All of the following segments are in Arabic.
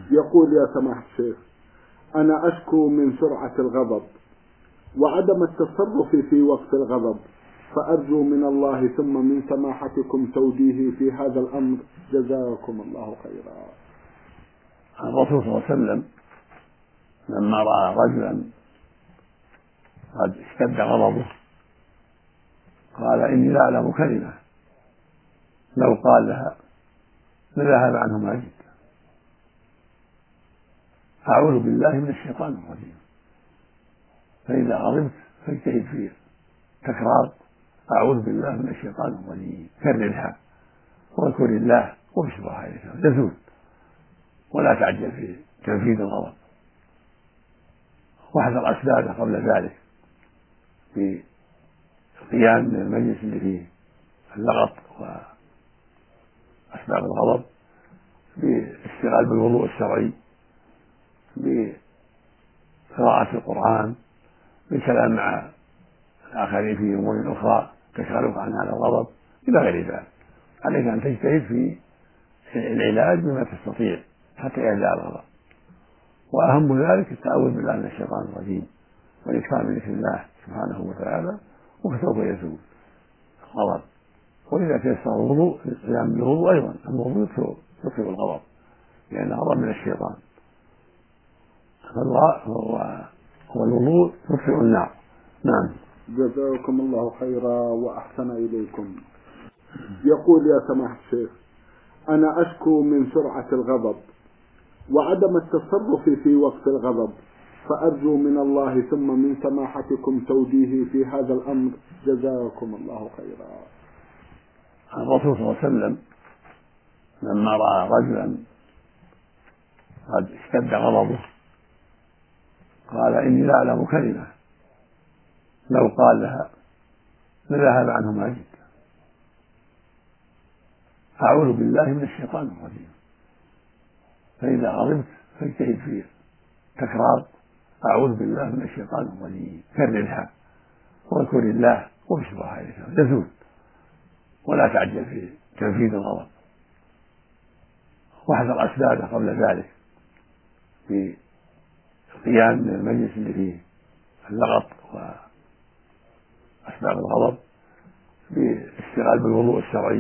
يقول: يا سماحة الشيخ، أنا أشكو من سرعة الغضب وعدم التصرف في وقت الغضب، فأرجو من الله ثم من سماحتكم توجيهي في هذا الأمر، جزاكم الله خيرا. الرسول صلى الله عليه وسلم لما رأى رجلا قد اشتد غضبه قال: إني لا أعلم كلمة لو قال لها لذهب عنه ما جئت. أعوذ بالله من الشيطان الرجيم. فإذا غضبت فاجتهد في تكرار أعوذ بالله من الشيطان الرجيم، كررها واذكر الله وابشرها عليك تزول، ولا تعجل في تنفيذ الغضب، واحذر أسبابه قبل ذلك في القيام من المجلس اللي فيه اللغط وأسباب الغضب، بالاشتغال بالوضوء الشرعي، بقراءة القرآن، بالكلام مع الآخرين في أمور أخرى تشغلك عن هذا الغضب إلى غير ذلك. عليك أن تجتهد في العلاج بما تستطيع حتى يهدأ الغضب، وأهم ذلك التعوذ بالله من الشيطان الرجيم والإكثار من ذكر الله سبحانه وتعالى، وسوف يزول الغضب. وإذا تيسر الوضوء القيام بالوضوء أيضا، الوضوء يطفئ الغضب لأن الغضب من الشيطان، هو الوضوء يطفئ النار. نعم. جزاكم الله خيرا وأحسن إليكم. يقول: يا سماحة الشيخ، أنا أشكو من سرعة الغضب وعدم التصرف في وقت الغضب، فأرجو من الله ثم من سماحتكم توجيهي في هذا الأمر، جزاكم الله خيرا. الرسول صلى الله عليه وسلم لما رأى رجلا قد اشتد غضبه قال: إني لا أعلم كلمة لو قال لها لذهب عنه ما جئت. أعوذ بالله من الشيطان الرجيم. فإذا غضبت فاجتهد في تكرار أعوذ بالله من الشيطان الرجيم، كررها واذكر الله وابشرها عليك تزول، ولا تعجل في تنفيذ الغضب، واحذر أسبابه قبل ذلك في القيام من المجلس اللي فيه اللغط وأسباب الغضب، بالاشتغال بالوضوء الشرعي،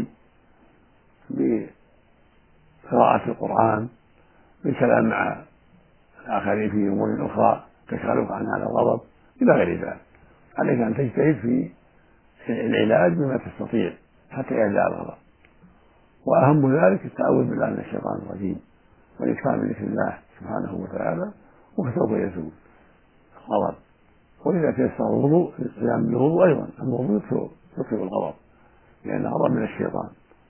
بقراءة القرآن، بالكلام مع الآخرين في أمور أخرى تشغلك عن هذا الغضب إلى غير ذلك. عليك أن تجتهد في العلاج بما تستطيع حتى يهدأ الغضب، وأهم ذلك التعوذ بالله من الشيطان الرجيم والإكثار من ذكر الله سبحانه وتعالى، وسوف يزول الغضب. وإذا تيسر الوضوء القيام بالوضوء أيضا، الوضوء يطفئ الغضب لأن الغضب من الشيطان،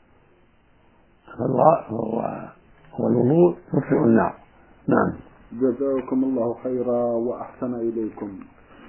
هو الوضوء يطفئ النار. نعم. جزاكم الله خيرا وأحسن إليكم.